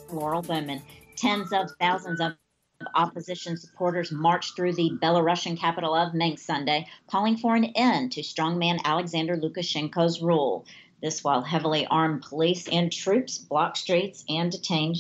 Laurel Bowman. Tens of thousands of opposition supporters marched through the Belarusian capital of Minsk Sunday, calling for an end to strongman Alexander Lukashenko's rule. This while heavily armed police and troops blocked streets and detained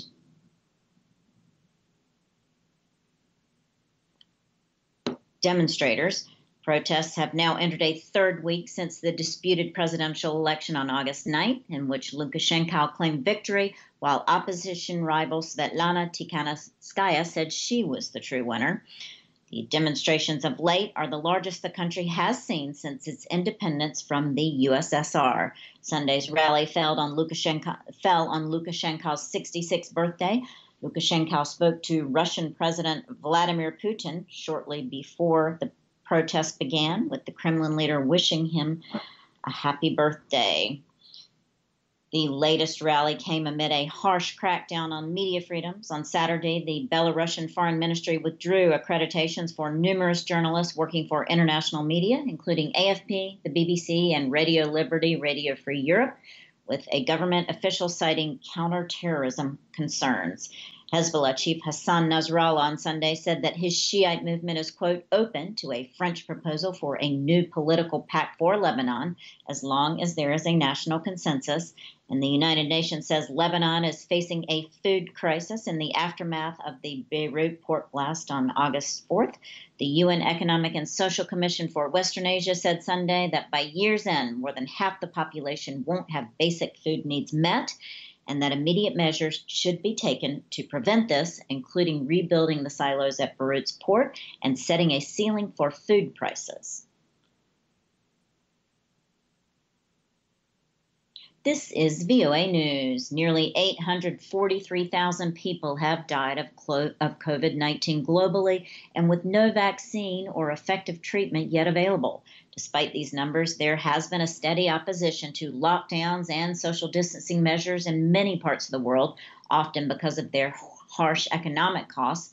demonstrators. Protests have now entered a third week since the disputed presidential election on August 9th, in which Lukashenko claimed victory, while opposition rival Svetlana Tikhanovskaya said she was the true winner. The demonstrations of late are the largest the country has seen since its independence from the USSR. Sunday's rally fell on Lukashenko's 66th birthday. Lukashenko spoke to Russian President Vladimir Putin shortly before the protest began, with the Kremlin leader wishing him a happy birthday. The latest rally came amid a harsh crackdown on media freedoms. On Saturday, the Belarusian Foreign Ministry withdrew accreditations for numerous journalists working for international media, including AFP, the BBC, and Radio Liberty, Radio Free Europe, with a government official citing counterterrorism concerns. Hezbollah chief Hassan Nasrallah on Sunday said that his Shiite movement is, quote, open to a French proposal for a new political pact for Lebanon, as long as there is a national consensus. And the United Nations says Lebanon is facing a food crisis in the aftermath of the Beirut port blast on August 4th. The UN Economic and Social Commission for Western Asia said Sunday that by year's end, more than half the population won't have basic food needs met, and that immediate measures should be taken to prevent this, including rebuilding the silos at Beirut's port and setting a ceiling for food prices. This is VOA News. Nearly 843,000 people have died of COVID-19 globally, and with no vaccine or effective treatment yet available. Despite these numbers, there has been a steady opposition to lockdowns and social distancing measures in many parts of the world, often because of their harsh economic costs.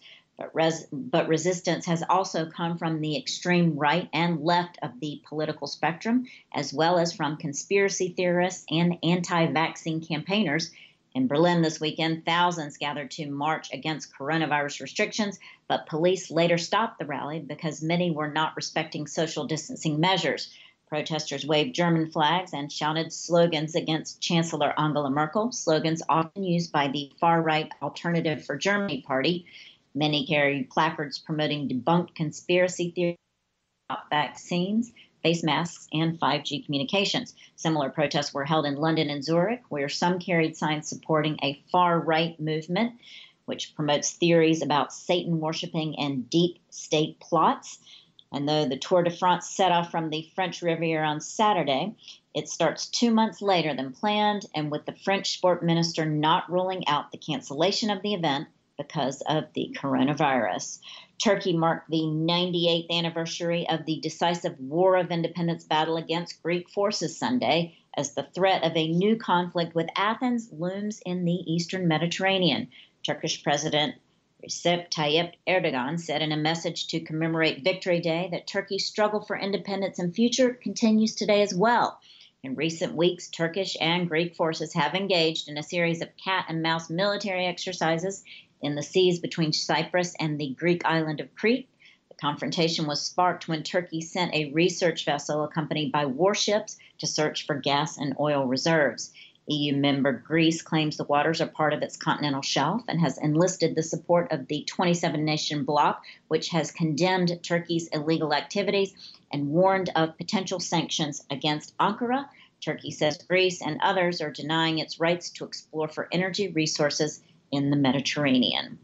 But resistance has also come from the extreme right and left of the political spectrum, as well as from conspiracy theorists and anti-vaccine campaigners. In Berlin this weekend, thousands gathered to march against coronavirus restrictions, but police later stopped the rally because many were not respecting social distancing measures. Protesters waved German flags and shouted slogans against Chancellor Angela Merkel, slogans often used by the far-right Alternative for Germany party. Many carried placards promoting debunked conspiracy theories about vaccines, face masks, and 5G communications. Similar protests were held in London and Zurich, where some carried signs supporting a far-right movement, which promotes theories about Satan worshiping and deep state plots. And though the Tour de France set off from the French Riviera on Saturday, it starts 2 months later than planned, and with the French sport minister not ruling out the cancellation of the event because of the coronavirus. Turkey marked the 98th anniversary of the decisive War of Independence battle against Greek forces Sunday, as the threat of a new conflict with Athens looms in the eastern Mediterranean. Turkish President Recep Tayyip Erdogan said in a message to commemorate Victory Day that Turkey's struggle for independence and future continues today as well. In recent weeks, Turkish and Greek forces have engaged in a series of cat-and-mouse military exercises in the seas between Cyprus and the Greek island of Crete. The confrontation was sparked when Turkey sent a research vessel accompanied by warships to search for gas and oil reserves. EU member Greece claims the waters are part of its continental shelf and has enlisted the support of the 27-nation bloc, which has condemned Turkey's illegal activities and warned of potential sanctions against Ankara. Turkey says Greece and others are denying its rights to explore for energy resources in the Mediterranean.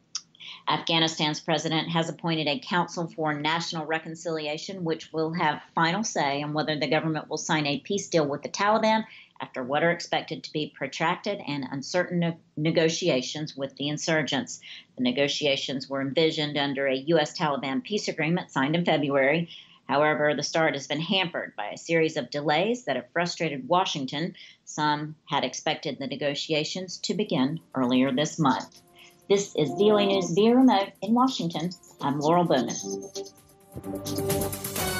Afghanistan's president has appointed a Council for National Reconciliation, which will have final say on whether the government will sign a peace deal with the Taliban after what are expected to be protracted and uncertain negotiations with the insurgents. The negotiations were envisioned under a U.S. Taliban peace agreement signed in February. However, the start has been hampered by a series of delays that have frustrated Washington. Some had expected the negotiations to begin earlier this month. This is VOA News via remote in Washington. I'm Laurel Bowman.